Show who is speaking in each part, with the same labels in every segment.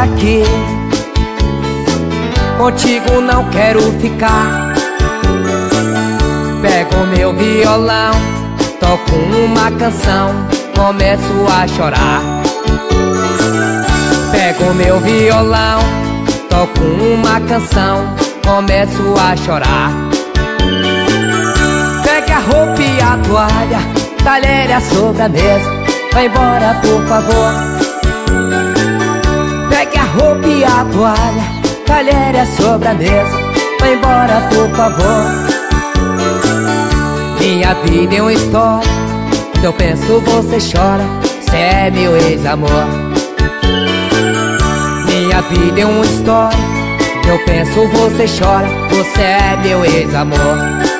Speaker 1: daqui, contigo não quero ficar. Pego meu violão, toco uma canção, começo a chorar. Pego meu violão, toco uma canção, começo a chorar. Pegue a roupa e a toalha, talher a sobremesa, vai embora por favor. Pegue a roupa e a toalha, talher a sobremesa, vai embora por favor. Minha vida é uma história, quando eu penso você chora, cê é meu ex-amor. Minha vida é uma história, quando eu penso você chora, você é meu ex-amor.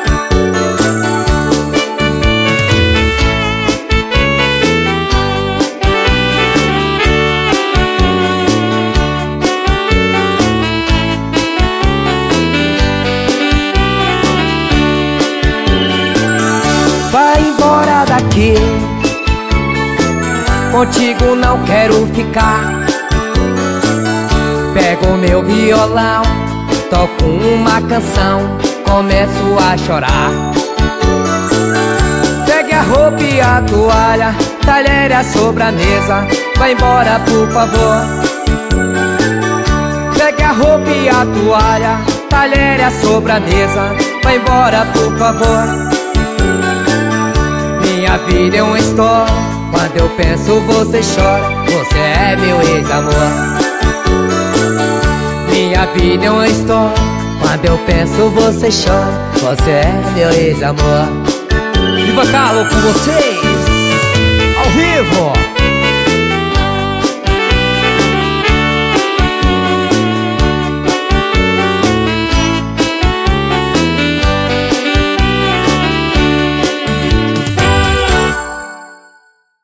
Speaker 1: Vai embora daqui, contigo não quero ficar. Pego meu violão, toco uma canção, começo a chorar. Pegue a roupa e a toalha, talher a sobremesa, vai embora por favor. Pegue a roupa e a toalha, talher a sobremesa, vai embora por favor. Minha vida é uma história, quando eu penso você chora, você é meu ex-amor. Minha vida é uma história, quando eu penso você chora, você é meu ex-amor.
Speaker 2: Viva Carlo com vocês, ao vivo!